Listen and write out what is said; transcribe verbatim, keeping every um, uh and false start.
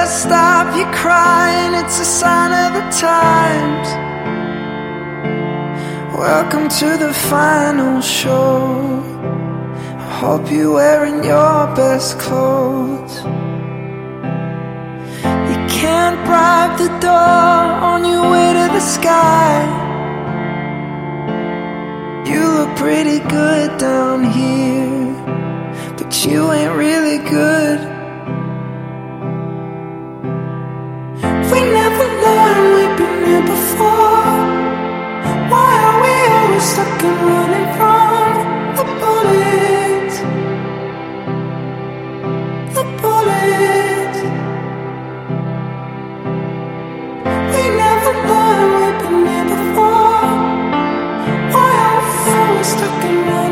better stop your crying, it's a sign of the times. Welcome to the final show. I hope you're wearing your best clothes. You can't bribe the door on your way to the sky. You look pretty good down here, but you ain't really good. We never learned, we've been here before. Why are we always stuck and running from the bullets? The bullets. We never learned, we've been here before. Why are we always stuck and running?